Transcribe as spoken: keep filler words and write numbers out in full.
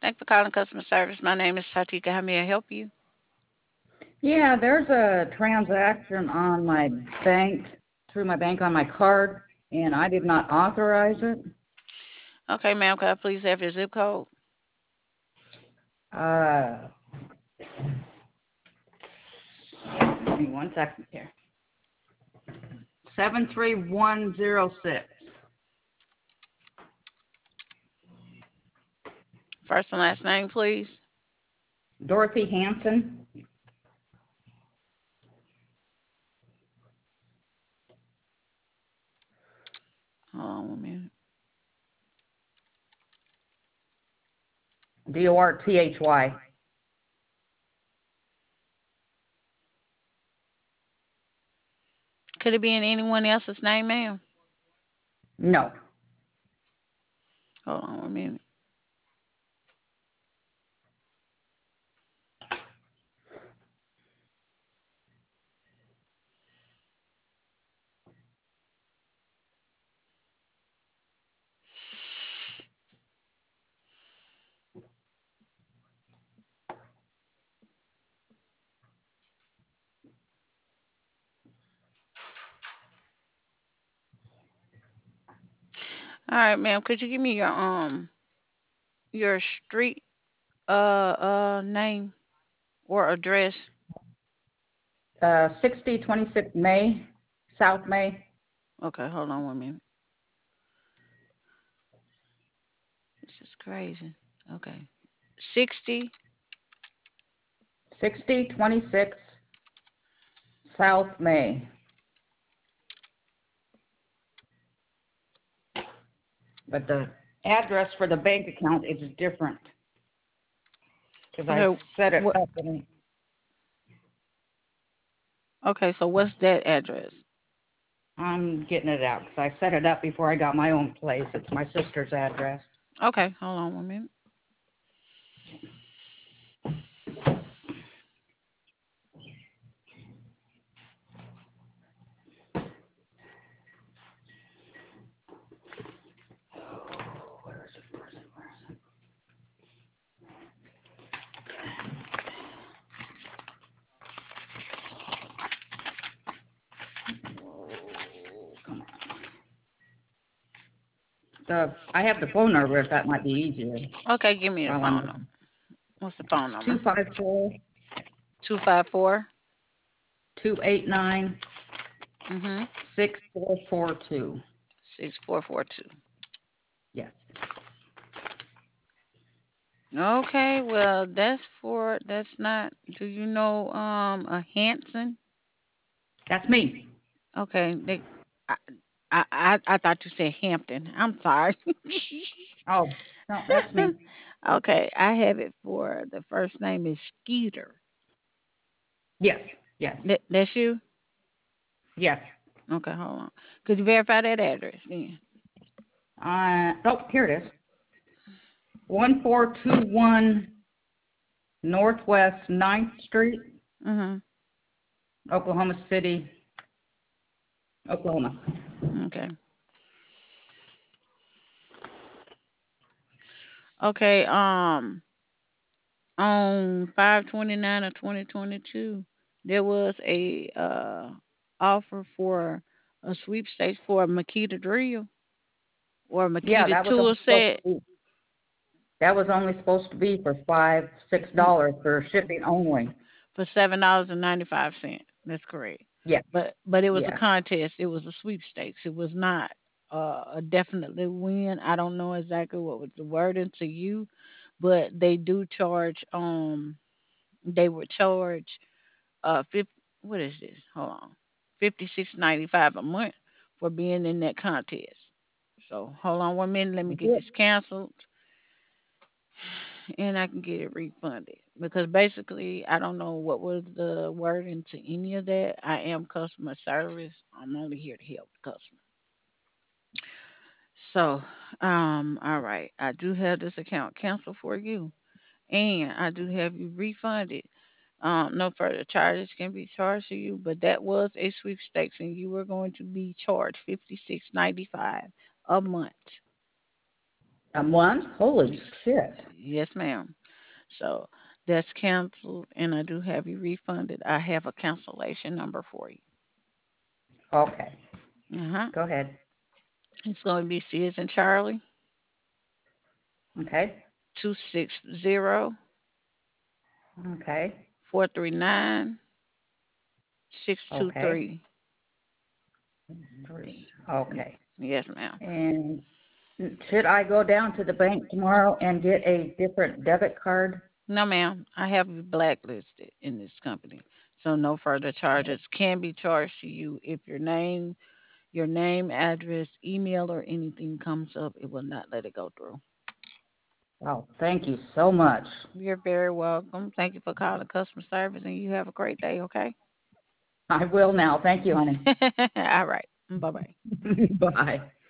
Thank you for calling customer service. My name is Tatika. How may I help you? Yeah, there's a transaction on my bank, through my bank on my card, and I did not authorize it. Okay, ma'am, could I please have your zip code? Uh, Give me one second here. seven three one zero six. First and last name, please. Dorothy Hanson. Hold on one minute. D O R T H Y. Could it be in anyone else's name, ma'am? No. Hold on one minute. All right, ma'am. Could you give me your um your street uh uh name or address? Uh, sixty twenty-six May, South May. Okay, hold on one minute. This is crazy. Okay. sixty. sixty twenty-six South May. But the address for the bank account is different because I Okay. set it What up and okay, so what's that address? I'm getting it out because I set it up before I got my own place. It's my sister's address. Okay, hold on one minute. Where is it? Where is it? Where is it? Come on. The I have the phone number if that might be easier Okay, give me the while phone number. I'm. What's the phone It's two number? five four Two five four. two eight nine Mm-hmm. six four four two. Six four four two. Yes, Okay, well that's for that's not. Do you know um a Hanson? that's me. Okay, they. I I I, I thought you said Hampton. I'm sorry. Oh no, that's me. Okay, I have it for the first name is Skeeter. Yes, yes, That that's you. yes. Okay, hold on. Could you verify that address then? Uh oh, here it is. One four two one Northwest Ninth Street, Mm-hmm. Oklahoma City, Oklahoma. Okay. Okay. Um. On five twenty nine of twenty twenty two, there was a uh offer for a sweepstakes for a Makita drill or a Yeah, Makita that was tool only supposed set to be that was only supposed to be for five, six mm, dollars for shipping only. for seven dollars and ninety five cents. That's correct. Yes, But but it was a yeah. contest. It was a sweepstakes. It was not uh, a definitely win. I don't know exactly what was the wording to you, but they do charge. Um, they would charge uh fifty, what is this? Hold on. fifty six ninety five a month for being in that contest. So hold on one minute, let me get Good. this canceled and I can get it refunded. Because basically I don't know what was the wording to any of that. I am customer service. I'm only here to help the customer. So um all right. I do have this account canceled for you. And I do have you refunded. Um, no further charges can be charged to you, but that was a sweepstakes, and you were going to be charged fifty six ninety five a month. A month? Holy shit. Yes, ma'am. So that's canceled, and I do have you refunded. I have a cancellation number for you. Okay. Uh-huh. Go ahead. It's going to be C as in Charlie, Okay. two six zero Okay. four three nine six two Okay. three. Three. Okay. Yes, ma'am. And should I go down to the bank tomorrow and get a different debit card? No, ma'am. I have you blacklisted in this company. So no further charges can be charged to you if your name, your name, address, email, or anything comes up. It will not let it go through. Oh, thank you so much. You're very welcome. Thank you for calling customer service, and you have a great day. Okay. I will now. Thank you, honey. All right. Bye bye. Bye.